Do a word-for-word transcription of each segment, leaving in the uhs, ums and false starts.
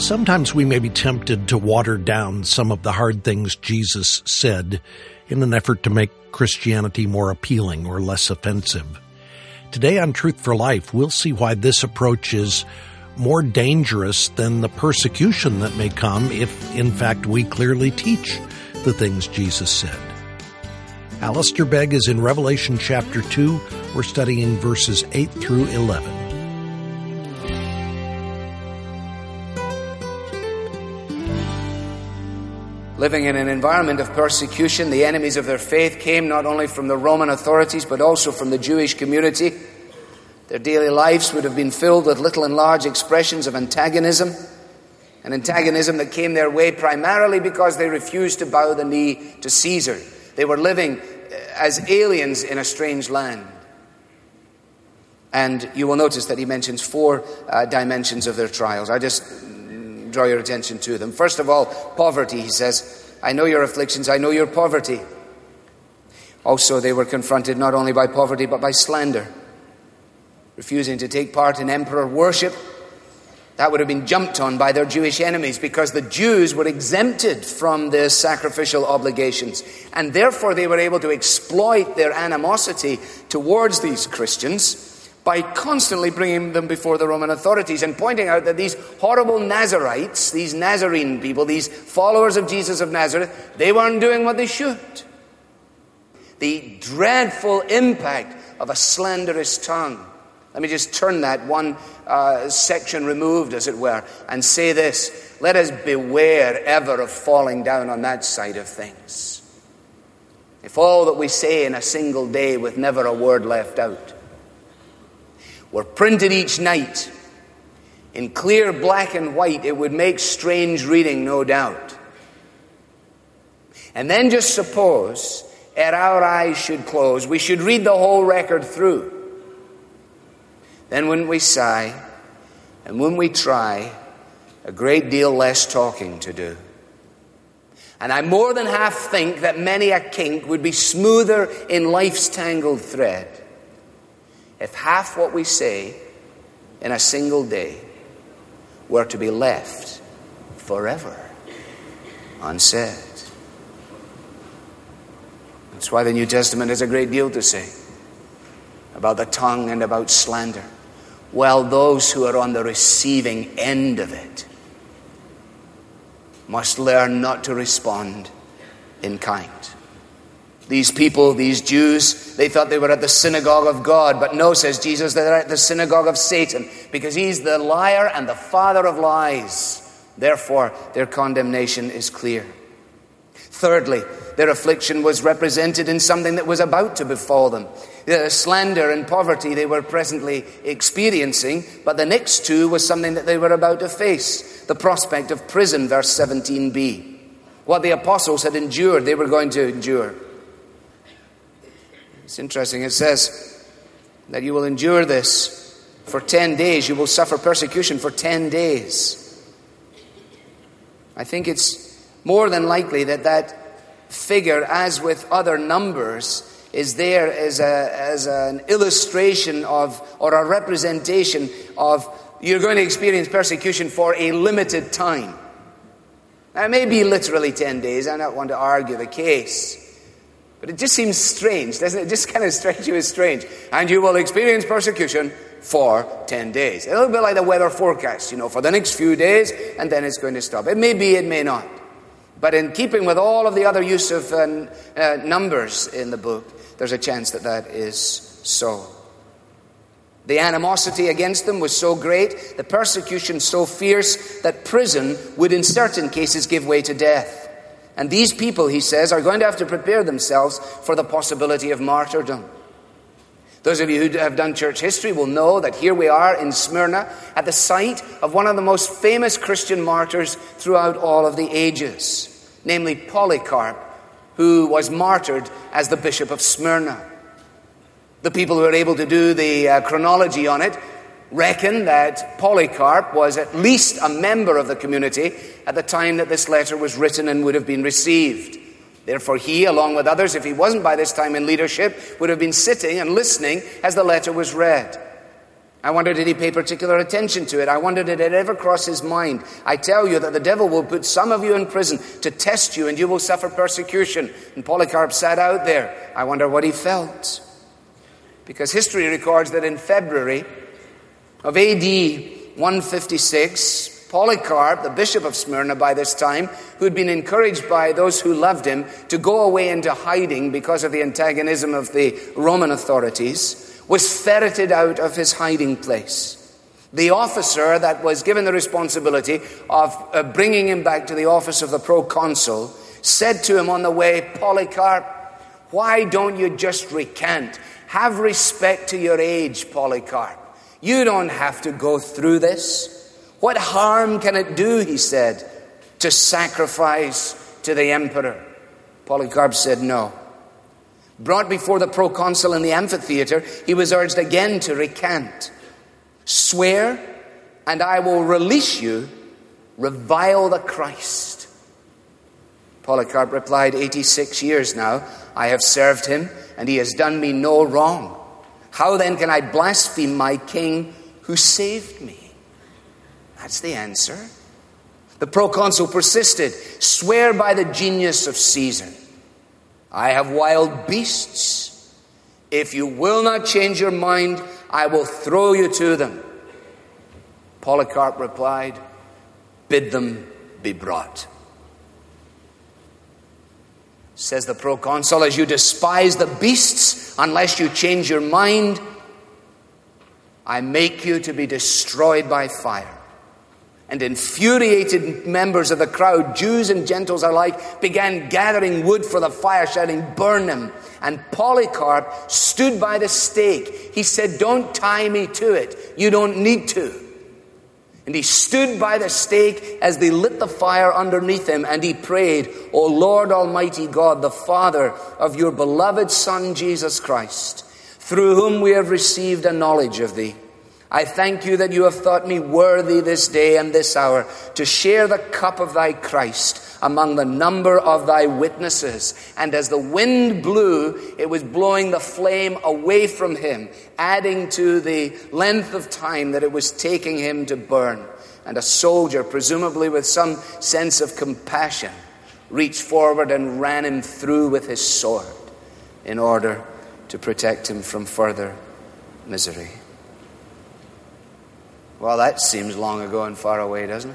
Sometimes we may be tempted to water down some of the hard things Jesus said in an effort to make Christianity more appealing or less offensive. Today on Truth for Life, we'll see why this approach is more dangerous than the persecution that may come if, in fact, we clearly teach the things Jesus said. Alistair Begg is in Revelation chapter two. We're studying verses eight through eleven. Living in an environment of persecution, the enemies of their faith came not only from the Roman authorities, but also from the Jewish community. Their daily lives would have been filled with little and large expressions of antagonism, an antagonism that came their way primarily because they refused to bow the knee to Caesar. They were living as aliens in a strange land. And you will notice that he mentions four uh, dimensions of their trials. I just draw your attention to them. First of all, poverty, he says. I know your afflictions, I know your poverty. Also, they were confronted not only by poverty, but by slander. Refusing to take part in emperor worship, that would have been jumped on by their Jewish enemies because the Jews were exempted from their sacrificial obligations. And therefore they were able to exploit their animosity towards these Christians by constantly bringing them before the Roman authorities and pointing out that these horrible Nazarites, these Nazarene people, these followers of Jesus of Nazareth, they weren't doing what they should. The dreadful impact of a slanderous tongue. Let me just turn that one uh, section removed, as it were, and say this. Let us beware ever of falling down on that side of things. If all that we say in a single day with never a word left out were printed each night in clear black and white, it would make strange reading, no doubt. And then just suppose, ere our eyes should close, we should read the whole record through. Then wouldn't we sigh, and wouldn't we try a great deal less talking to do? And I more than half think that many a kink would be smoother in life's tangled thread if half what we say in a single day were to be left forever unsaid. That's why the New Testament has a great deal to say about the tongue and about slander. Well, those who are on the receiving end of it must learn not to respond in kind. These people, these Jews, they thought they were at the synagogue of God. But no, says Jesus, they're at the synagogue of Satan, because he's the liar and the father of lies. Therefore, their condemnation is clear. Thirdly, their affliction was represented in something that was about to befall them. The slander and poverty they were presently experiencing, but the next two was something that they were about to face. The prospect of prison, verse seventeen b. What the apostles had endured, they were going to endure. It's interesting, it says that you will endure this for ten days. You will suffer persecution for ten days. I think it's more than likely that that figure, as with other numbers, is there as a as an illustration of, or a representation of, you're going to experience persecution for a limited time. Now, it may be literally ten days. I don't want to argue the case. But it just seems strange, doesn't it? It just kind of strikes you as strange. And you will experience persecution for ten days. A little bit like the weather forecast, you know, for the next few days, and then it's going to stop. It may be, it may not. But in keeping with all of the other use of uh, uh, numbers in the book, there's a chance that that is so. The animosity against them was so great, the persecution so fierce, that prison would in certain cases give way to death. And these people, he says, are going to have to prepare themselves for the possibility of martyrdom. Those of you who have done church history will know that here we are in Smyrna at the site of one of the most famous Christian martyrs throughout all of the ages, namely Polycarp, who was martyred as the Bishop of Smyrna. The people who are able to do the uh, chronology on it reckon that Polycarp was at least a member of the community at the time that this letter was written and would have been received. Therefore he, along with others, if he wasn't by this time in leadership, would have been sitting and listening as the letter was read. I wonder, did he pay particular attention to it? I wonder, did it ever cross his mind? I tell you that the devil will put some of you in prison to test you, and you will suffer persecution. And Polycarp sat out there. I wonder what he felt. Because history records that in February of A D one fifty-six, Polycarp, the bishop of Smyrna by this time, who had been encouraged by those who loved him to go away into hiding because of the antagonism of the Roman authorities, was ferreted out of his hiding place. The officer that was given the responsibility of uh, bringing him back to the office of the proconsul said to him on the way, Polycarp, why don't you just recant? Have respect to your age, Polycarp. You don't have to go through this. What harm can it do, he said, to sacrifice to the emperor? Polycarp said no. Brought before the proconsul in the amphitheater, he was urged again to recant. Swear, and I will release you. Revile the Christ. Polycarp replied, eighty-six years now I have served him, and he has done me no wrong. How then can I blaspheme my king who saved me? That's the answer. The proconsul persisted. Swear by the genius of Caesar. I have wild beasts. If you will not change your mind, I will throw you to them. Polycarp replied, bid them be brought. Says the proconsul, as you despise the beasts, unless you change your mind, I make you to be destroyed by fire. And infuriated members of the crowd, Jews and Gentiles alike, began gathering wood for the fire, shouting, burn him. And Polycarp stood by the stake. He said, don't tie me to it. You don't need to. And he stood by the stake as they lit the fire underneath him, and he prayed, O Lord Almighty God, the Father of your beloved Son, Jesus Christ, through whom we have received a knowledge of thee. I thank you that you have thought me worthy this day and this hour to share the cup of thy Christ among the number of thy witnesses. And as the wind blew, it was blowing the flame away from him, adding to the length of time that it was taking him to burn. And a soldier, presumably with some sense of compassion, reached forward and ran him through with his sword in order to protect him from further misery. Well, that seems long ago and far away, doesn't it?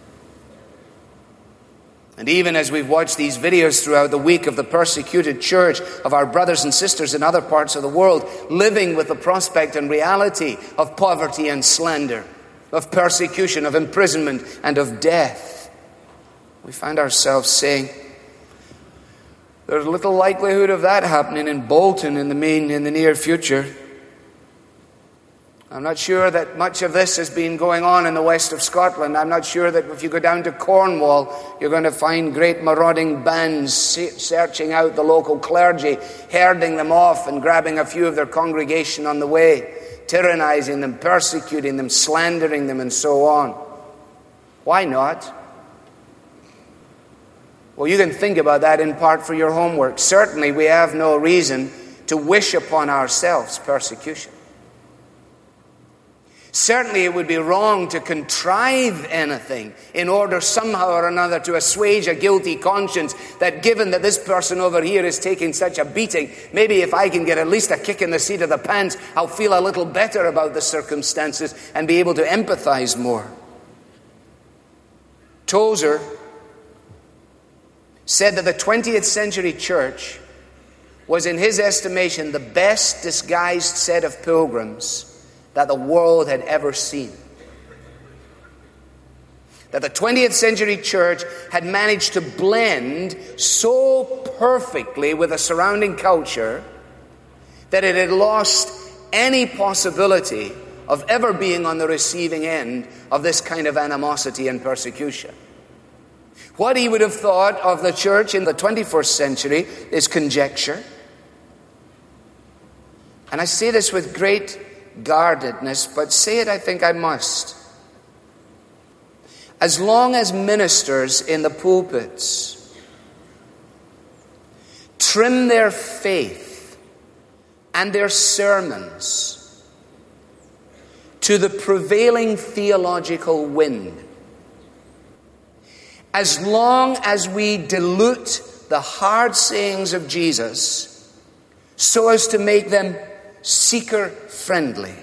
And even as we've watched these videos throughout the week of the persecuted church, of our brothers and sisters in other parts of the world, living with the prospect and reality of poverty and slander, of persecution, of imprisonment, and of death, we find ourselves saying, there's little likelihood of that happening in Bolton in the mean, in the near future. I'm not sure that much of this has been going on in the west of Scotland. I'm not sure that if you go down to Cornwall, you're going to find great marauding bands searching out the local clergy, herding them off and grabbing a few of their congregation on the way, tyrannizing them, persecuting them, slandering them, and so on. Why not? Well, you can think about that in part for your homework. Certainly, we have no reason to wish upon ourselves persecution. Certainly it would be wrong to contrive anything in order somehow or another to assuage a guilty conscience that given that this person over here is taking such a beating, maybe if I can get at least a kick in the seat of the pants, I'll feel a little better about the circumstances and be able to empathize more. Tozer said that the twentieth century church was, in his estimation, the best disguised set of pilgrims that the world had ever seen. That the twentieth century church had managed to blend so perfectly with the surrounding culture that it had lost any possibility of ever being on the receiving end of this kind of animosity and persecution. What he would have thought of the church in the twenty-first century is conjecture. And I say this with great guardedness, but say it I think I must. As long as ministers in the pulpits trim their faith and their sermons to the prevailing theological wind. As long as we dilute the hard sayings of Jesus so as to make them seeker-friendly,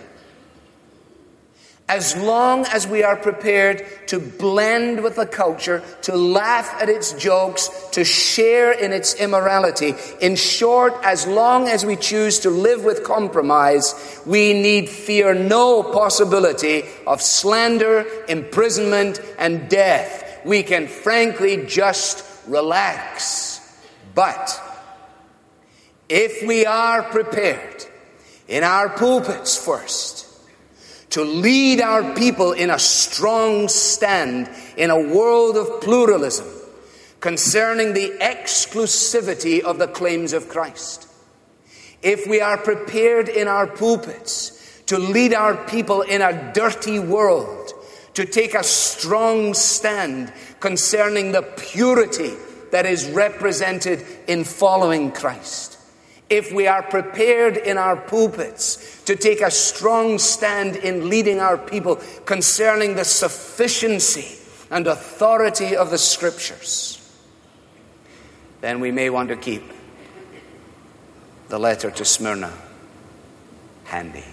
as long as we are prepared to blend with the culture, to laugh at its jokes, to share in its immorality, in short, as long as we choose to live with compromise, we need fear no possibility of slander, imprisonment, and death. We can frankly just relax. But if we are prepared in our pulpits first to lead our people in a strong stand in a world of pluralism concerning the exclusivity of the claims of Christ, if we are prepared in our pulpits to lead our people in a dirty world to take a strong stand concerning the purity that is represented in following Christ, if we are prepared in our pulpits to take a strong stand in leading our people concerning the sufficiency and authority of the Scriptures, then we may want to keep the letter to Smyrna handy.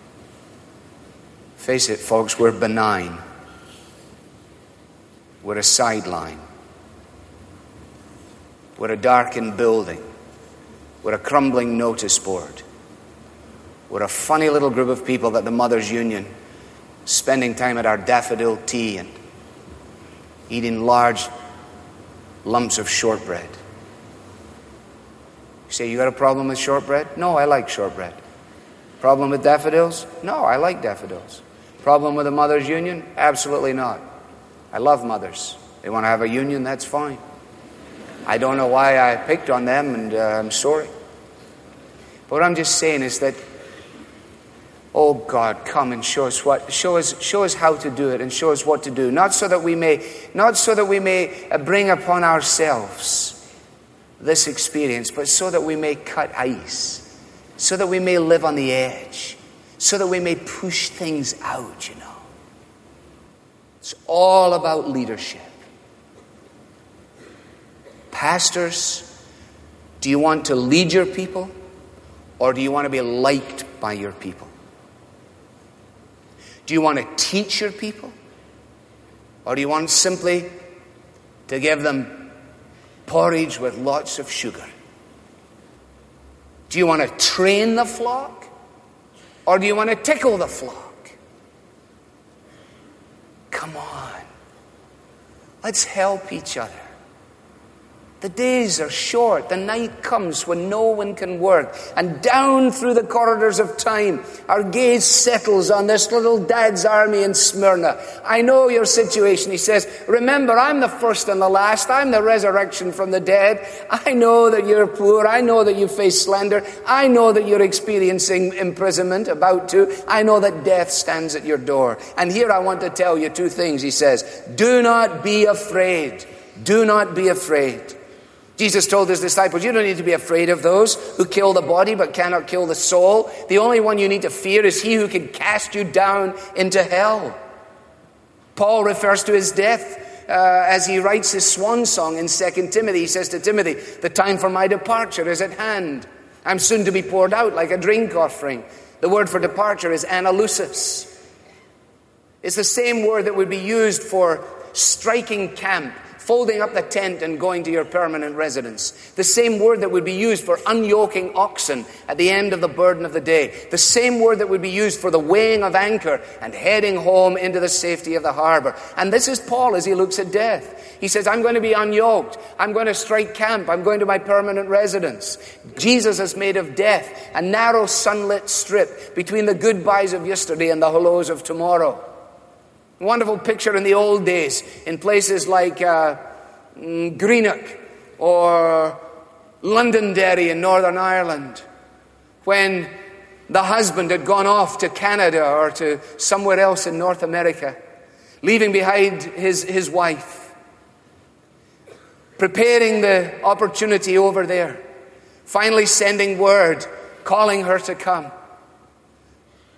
Face it, folks, we're benign. We're a sideline. We're a darkened building. We're a crumbling notice board. We're a funny little group of people that the Mothers Union, spending time at our daffodil tea and eating large lumps of shortbread. You say, you got a problem with shortbread? No, I like shortbread. Problem with daffodils? No, I like daffodils. Problem with the Mothers Union? Absolutely not. I love mothers. They want to have a union, that's fine. I don't know why I picked on them, and uh, I'm sorry. But what I'm just saying is that, oh God, come and show us what, show us, show us how to do it, and show us what to do. Not so that we may, not so that we may bring upon ourselves this experience, but so that we may cut ice, so that we may live on the edge, so that we may push things out. You know, it's all about leadership. Pastors, do you want to lead your people, or do you want to be liked by your people? Do you want to teach your people, or do you want simply to give them porridge with lots of sugar? Do you want to train the flock, or do you want to tickle the flock? Come on. Let's help each other. The days are short. The night comes when no one can work. And down through the corridors of time, our gaze settles on this little dad's army in Smyrna. I know your situation, he says. Remember, I'm the first and the last. I'm the resurrection from the dead. I know that you're poor. I know that you face slander. I know that you're experiencing imprisonment, about to. I know that death stands at your door. And here I want to tell you two things, he says. Do not be afraid. Do not be afraid. Jesus told his disciples, you don't need to be afraid of those who kill the body but cannot kill the soul. The only one you need to fear is he who can cast you down into hell. Paul refers to his death uh, as he writes his swan song in Second Timothy. He says to Timothy, the time for my departure is at hand. I'm soon to be poured out like a drink offering. The word for departure is analusis. It's the same word that would be used for striking camp, folding up the tent and going to your permanent residence. The same word that would be used for unyoking oxen at the end of the burden of the day. The same word that would be used for the weighing of anchor and heading home into the safety of the harbor. And this is Paul as he looks at death. He says, I'm going to be unyoked. I'm going to strike camp. I'm going to my permanent residence. Jesus has made of death a narrow sunlit strip between the goodbyes of yesterday and the hellos of tomorrow. Wonderful picture in the old days in places like uh, Greenock or Londonderry in Northern Ireland, when the husband had gone off to Canada or to somewhere else in North America, leaving behind his, his wife, preparing the opportunity over there, finally sending word, calling her to come.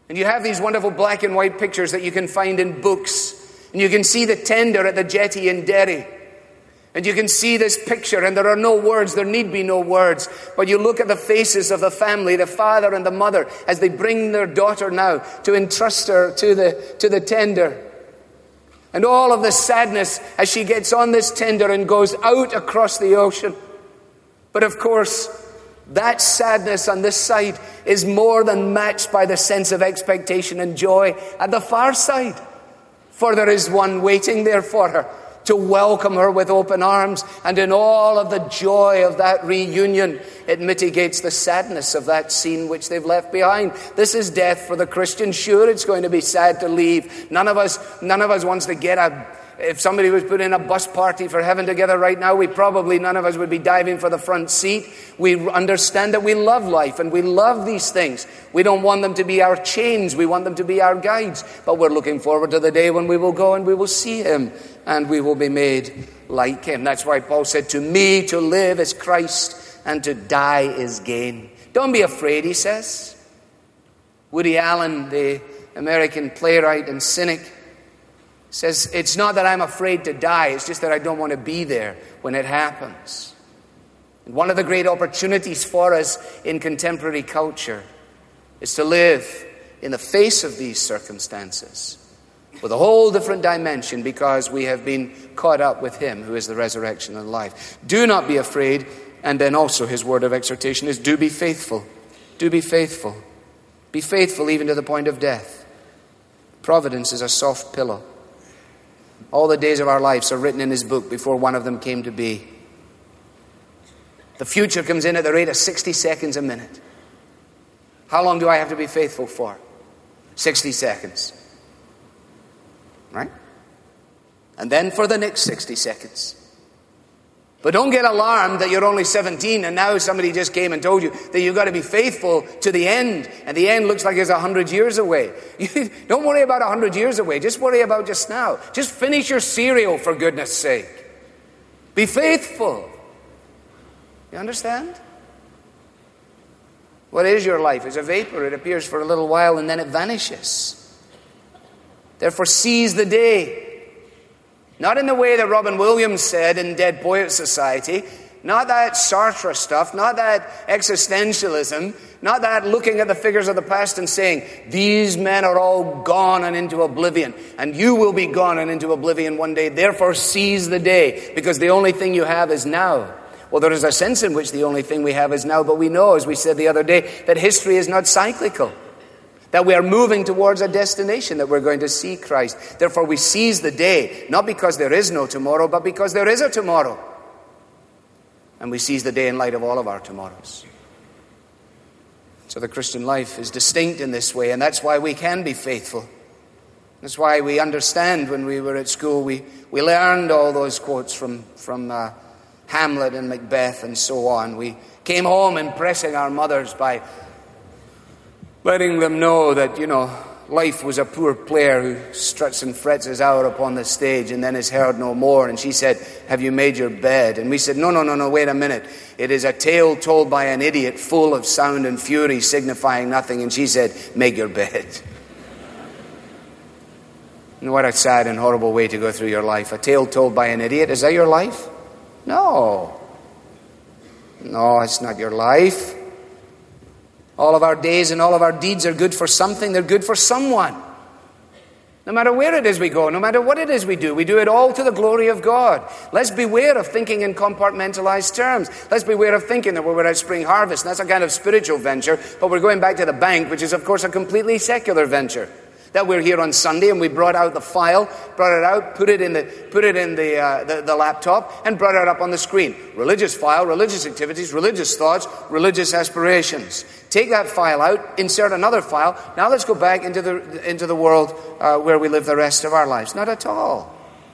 And you have these wonderful black and white pictures that you can find in books. And you can see the tender at the jetty in Derry. And you can see this picture, and there are no words, there need be no words. But you look at the faces of the family, the father and the mother, as they bring their daughter now to entrust her to the, to the tender. And all of the sadness as she gets on this tender and goes out across the ocean. But of course, that sadness on this side is more than matched by the sense of expectation and joy at the far side. For there is one waiting there for her to welcome her with open arms. And in all of the joy of that reunion, it mitigates the sadness of that scene which they've left behind. This is death for the Christian. Sure, it's going to be sad to leave. None of us, none of us wants to get a... If somebody was put in a bus party for heaven together right now, we probably, none of us would be diving for the front seat. We understand that we love life and we love these things. We don't want them to be our chains. We want them to be our guides. But we're looking forward to the day when we will go and we will see him and we will be made like him. That's why Paul said, to me to live is Christ and to die is gain. Don't be afraid, he says. Woody Allen, the American playwright and cynic, says, it's not that I'm afraid to die, it's just that I don't want to be there when it happens. And one of the great opportunities for us in contemporary culture is to live in the face of these circumstances with a whole different dimension, because we have been caught up with him who is the resurrection and life. Do not be afraid. And then also his word of exhortation is, do be faithful. Do be faithful. Be faithful even to the point of death. Providence is a soft pillow. All the days of our lives are written in his book before one of them came to be. The future comes in at the rate of sixty seconds a minute. How long do I have to be faithful for? sixty seconds. Right? And then for the next sixty seconds. But don't get alarmed that you're only seventeen and now somebody just came and told you that you've got to be faithful to the end. And the end looks like it's a hundred years away. Don't worry about a hundred years away. Just worry about just now. Just finish your cereal, for goodness sake. Be faithful. You understand? What is your life? It's a vapor. It appears for a little while and then it vanishes. Therefore, seize the day. Not in the way that Robin Williams said in Dead Poets Society. Not that Sartre stuff. Not that existentialism. Not that looking at the figures of the past and saying, these men are all gone and into oblivion. And you will be gone and into oblivion one day. Therefore, seize the day. Because the only thing you have is now. Well, there is a sense in which the only thing we have is now. But we know, as we said the other day, that history is not cyclical. That we are moving towards a destination, that we're going to see Christ. Therefore, we seize the day, not because there is no tomorrow, but because there is a tomorrow. And we seize the day in light of all of our tomorrows. So the Christian life is distinct in this way, and that's why we can be faithful. That's why we understand when we were at school, we, we learned all those quotes from, from uh, Hamlet and Macbeth and so on. We came home impressing our mothers by letting them know that, you know, life was a poor player who struts and frets his hour upon the stage and then is heard no more. And she said, have you made your bed? And we said, no, no, no, no, wait a minute. It is a tale told by an idiot full of sound and fury signifying nothing. And she said, make your bed. And what a sad and horrible way to go through your life. A tale told by an idiot. Is that your life? No. No, it's not your life. All of our days and all of our deeds are good for something. They're good for someone. No matter where it is we go, no matter what it is we do, we do it all to the glory of God. Let's beware of thinking in compartmentalized terms. Let's beware of thinking that we're at Spring Harvest. And that's a kind of spiritual venture, but we're going back to the bank, which is, of course, a completely secular venture. That we're here on Sunday and we brought out the file, brought it out, put it in the put it in the, uh, the the laptop, and brought it up on the screen. Religious file, religious activities, religious thoughts, religious aspirations. Take that file out, insert another file. Now let's go back into the into the world uh, where we live the rest of our lives. Not at all.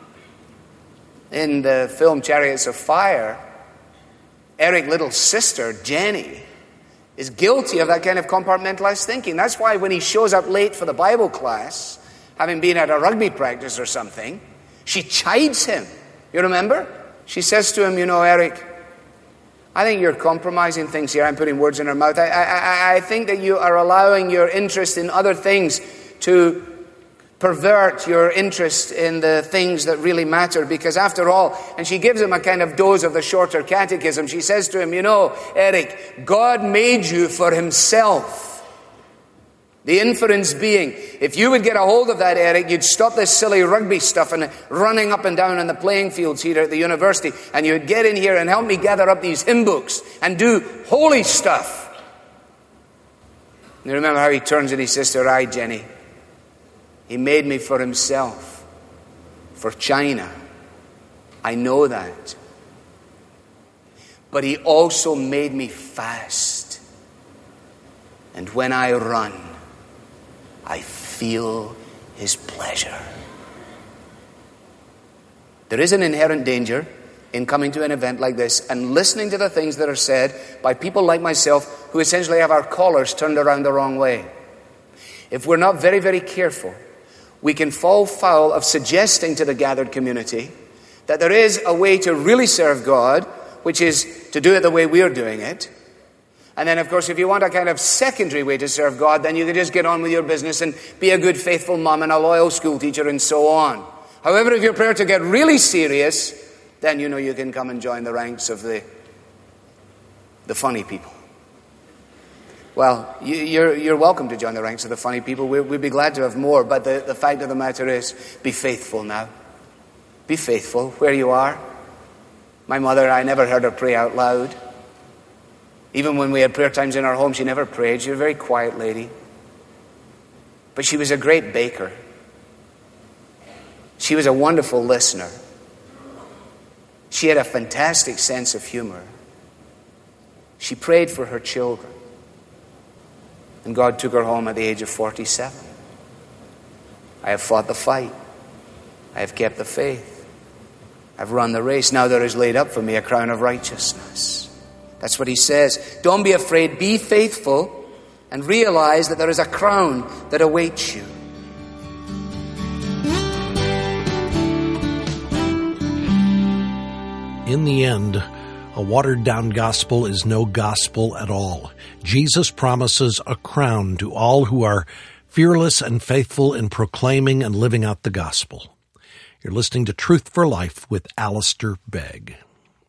In the film Chariots of Fire, Eric Little's sister, Jenny, is guilty of that kind of compartmentalized thinking. That's why when he shows up late for the Bible class, having been at a rugby practice or something, she chides him. You remember? She says to him, you know, Eric, I think you're compromising things here. I'm putting words in her mouth. I, I, I think that you are allowing your interest in other things to pervert your interest in the things that really matter, because after all, and she gives him a kind of dose of the shorter catechism. She says to him, you know, Eric, God made you for himself. The inference being, if you would get a hold of that, Eric, you'd stop this silly rugby stuff and running up and down on the playing fields here at the university, and you'd get in here and help me gather up these hymn books and do holy stuff. You remember how he turns and he says to her, aye, Jenny, he made me for himself, for China. I know that. But he also made me fast. And when I run, I feel his pleasure. There is an inherent danger in coming to an event like this and listening to the things that are said by people like myself who essentially have our collars turned around the wrong way. If we're not very, very careful, we can fall foul of suggesting to the gathered community that there is a way to really serve God, which is to do it the way we're doing it. And then, of course, if you want a kind of secondary way to serve God, then you can just get on with your business and be a good, faithful mom and a loyal school teacher and so on. However, if you're prepared to get really serious, then you know you can come and join the ranks of the, the funny people. Well, you, you're, you're welcome to join the ranks of the funny people. We, we'd be glad to have more, but the, the fact of the matter is, be faithful now. Be faithful where you are. My mother, I never heard her pray out loud. Even when we had prayer times in our home, she never prayed. She was a very quiet lady. But she was a great baker. She was a wonderful listener. She had a fantastic sense of humor. She prayed for her children. And God took her home at the age of forty-seven. I have fought the fight. I have kept the faith. I've run the race. Now there is laid up for me a crown of righteousness. That's what he says. Don't be afraid. Be faithful and realize that there is a crown that awaits you. In the end, a watered-down gospel is no gospel at all. Jesus promises a crown to all who are fearless and faithful in proclaiming and living out the gospel. You're listening to Truth for Life with Alistair Begg.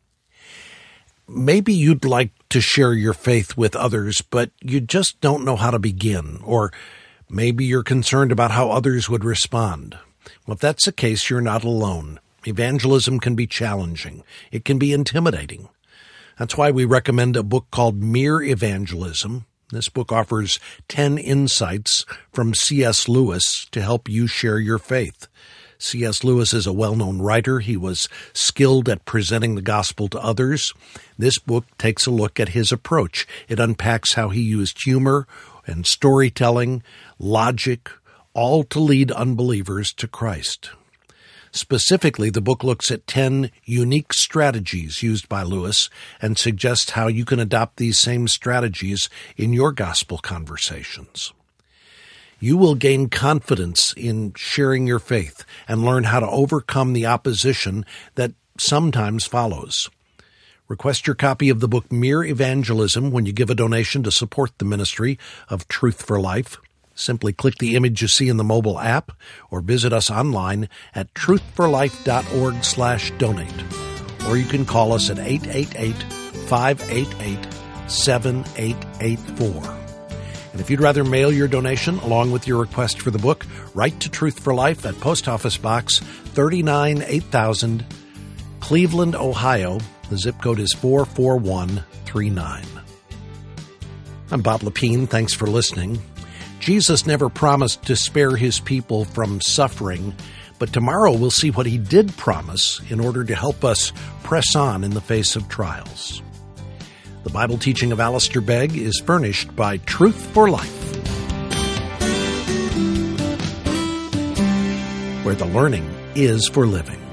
Maybe you'd like to share your faith with others, but you just don't know how to begin. Or maybe you're concerned about how others would respond. Well, if that's the case, you're not alone. Evangelism can be challenging. It can be intimidating. That's why we recommend a book called Mere Evangelism. This book offers ten insights from C S Lewis to help you share your faith. C S Lewis is a well-known writer. He was skilled at presenting the gospel to others. This book takes a look at his approach. It unpacks how he used humor and storytelling, logic, all to lead unbelievers to Christ. Specifically, the book looks at ten unique strategies used by Lewis and suggests how you can adopt these same strategies in your gospel conversations. You will gain confidence in sharing your faith and learn how to overcome the opposition that sometimes follows. Request your copy of the book Mere Evangelism when you give a donation to support the ministry of Truth for Life. Simply click the image you see in the mobile app or visit us online at truthforlife.org slash donate. Or you can call us at eight eight eight, five eight eight, seven eight eight four. And if you'd rather mail your donation along with your request for the book, write to Truth for Life at Post Office Box thirty-nine eight thousand, Cleveland, Ohio. The zip code is four four one three nine. I'm Bob Lepine. Thanks for listening. Jesus never promised to spare his people from suffering, but tomorrow we'll see what he did promise in order to help us press on in the face of trials. The Bible teaching of Alistair Begg is furnished by Truth for Life, where the learning is for living.